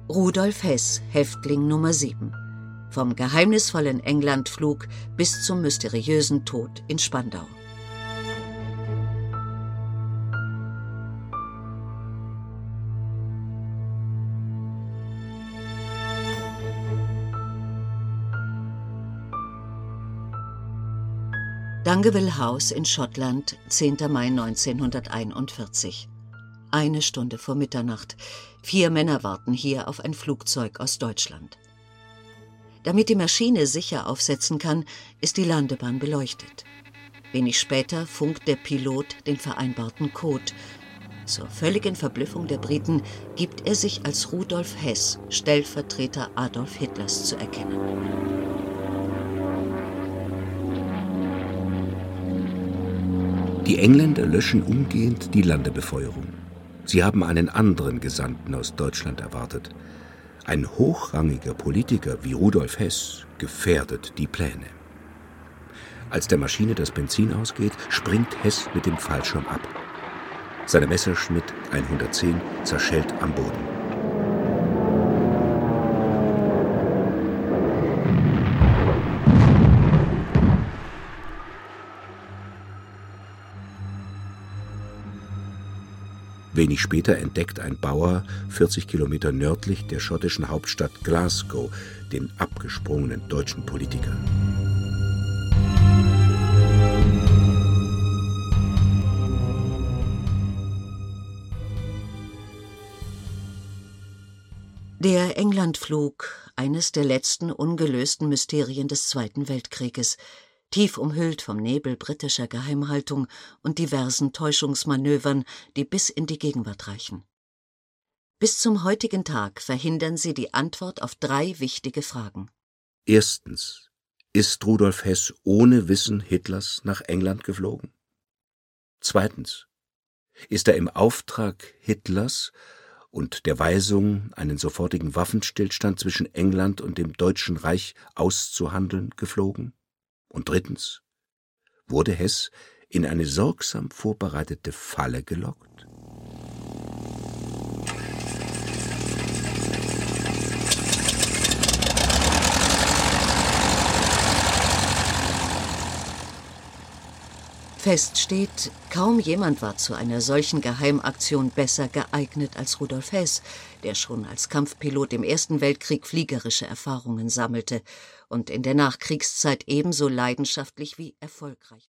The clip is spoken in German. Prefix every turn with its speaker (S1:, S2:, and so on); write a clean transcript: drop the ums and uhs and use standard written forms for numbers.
S1: Rudolf Heß, Häftling Nummer 7. Vom geheimnisvollen Englandflug bis zum mysteriösen Tod in Spandau. Dungerville House in Schottland, 10. Mai 1941. 1 Stunde vor Mitternacht. 4 Männer warten hier auf ein Flugzeug aus Deutschland. Damit die Maschine sicher aufsetzen kann, ist die Landebahn beleuchtet. Wenig später funkt der Pilot den vereinbarten Code. Zur völligen Verblüffung der Briten gibt er sich als Rudolf Heß, Stellvertreter Adolf Hitlers, zu erkennen.
S2: Die Engländer löschen umgehend die Landebefeuerung. Sie haben einen anderen Gesandten aus Deutschland erwartet. Ein hochrangiger Politiker wie Rudolf Heß gefährdet die Pläne. Als der Maschine das Benzin ausgeht, springt Heß mit dem Fallschirm ab. Seine Messerschmitt 110 zerschellt am Boden. Wenig später entdeckt ein Bauer, 40 Kilometer nördlich der schottischen Hauptstadt Glasgow, den abgesprungenen deutschen Politiker.
S1: Der Englandflug, eines der letzten ungelösten Mysterien des Zweiten Weltkrieges, tief umhüllt vom Nebel britischer Geheimhaltung und diversen Täuschungsmanövern, die bis in die Gegenwart reichen. Bis zum heutigen Tag verhindern sie die Antwort auf 3 wichtige Fragen.
S2: Erstens: Ist Rudolf Heß ohne Wissen Hitlers nach England geflogen? Zweitens: Ist er im Auftrag Hitlers und der Weisung, einen sofortigen Waffenstillstand zwischen England und dem Deutschen Reich auszuhandeln, geflogen? Und drittens: Wurde Heß in eine sorgsam vorbereitete Falle gelockt?
S1: Fest steht, kaum jemand war zu einer solchen Geheimaktion besser geeignet als Rudolf Heß, der schon als Kampfpilot im Ersten Weltkrieg fliegerische Erfahrungen sammelte und in der Nachkriegszeit ebenso leidenschaftlich wie erfolgreich